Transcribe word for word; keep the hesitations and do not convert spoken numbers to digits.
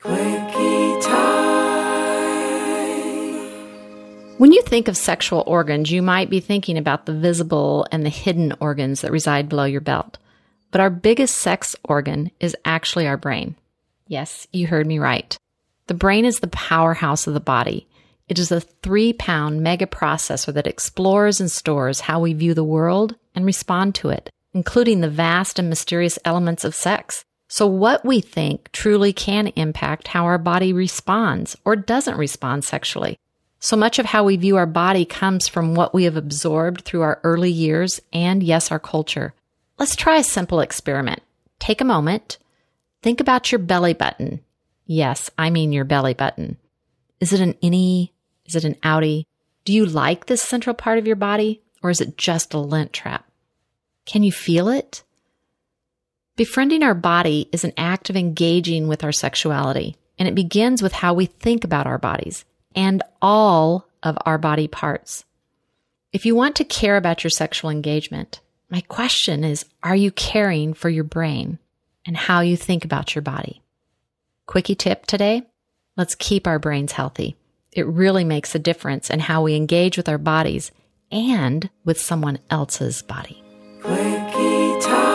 Quickie time. When you think of sexual organs, you might be thinking about the visible and the hidden organs that reside below your belt. But our biggest sex organ is actually our brain. Yes, you heard me right. The brain is the powerhouse of the body. It is a three-pound mega processor that explores and stores how we view the world and respond to it, including the vast and mysterious elements of sex. So what we think truly can impact how our body responds or doesn't respond sexually. So much of how we view our body comes from what we have absorbed through our early years and, yes, our culture. Let's try a simple experiment. Take a moment. Think about your belly button. Yes, I mean your belly button. Is it an innie? Is it an outie? Do you like this central part of your body, or is it just a lint trap? Can you feel it? Befriending our body is an act of engaging with our sexuality, and it begins with how we think about our bodies and all of our body parts. If you want to care about your sexual engagement, my question is, are you caring for your brain and how you think about your body? Quickie tip today, let's keep our brains healthy. It really makes a difference in how we engage with our bodies and with someone else's body. Quickie time.